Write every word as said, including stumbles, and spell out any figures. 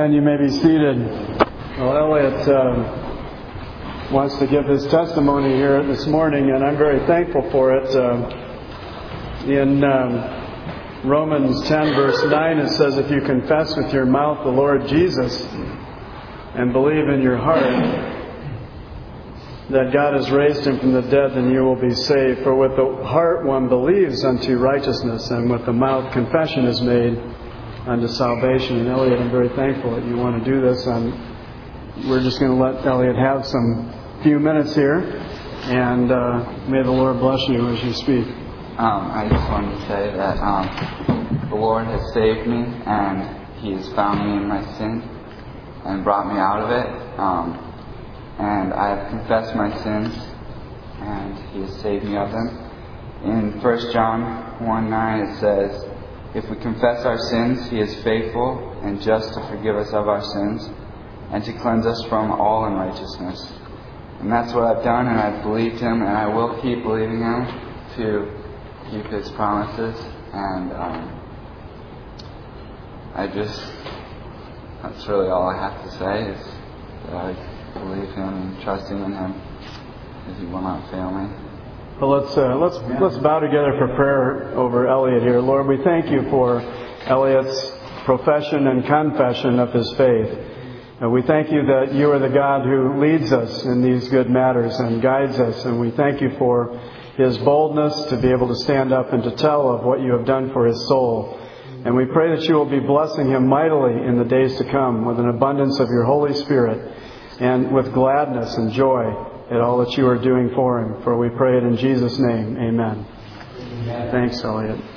Amen. You may be seated. Well, Elliot uh, wants to give his testimony here this morning, and I'm very thankful for it. Uh, in um, Romans ten, verse nine, it says, "If you confess with your mouth the Lord Jesus and believe in your heart that God has raised him from the dead, then you will be saved. For with the heart one believes unto righteousness, and with the mouth confession is made unto salvation." And Elliot, I'm very thankful that you want to do this. And we're just going to let Elliot have some few minutes here, and uh, may the Lord bless you as you speak. Um, I just wanted to say that um, the Lord has saved me, and He has found me in my sin and brought me out of it. Um, and I have confessed my sins, and He has saved me of them. In First John one nine it says, "If we confess our sins, He is faithful and just to forgive us of our sins and to cleanse us from all unrighteousness." And that's what I've done, and I've believed Him, and I will keep believing Him to keep His promises. And um, I just, that's really all I have to say, is that I believe Him and trusting in Him, because He will not fail me. Well, let's uh, let's let's bow together for prayer over Elliot here. Lord, we thank you for Elliot's profession and confession of his faith. And we thank you that you are the God who leads us in these good matters and guides us. And we thank you for his boldness to be able to stand up and to tell of what you have done for his soul. And we pray that you will be blessing him mightily in the days to come with an abundance of your Holy Spirit and with gladness and joy at all that you are doing for him. For we pray it in Jesus' name. Amen. Amen. Thanks, Elliot.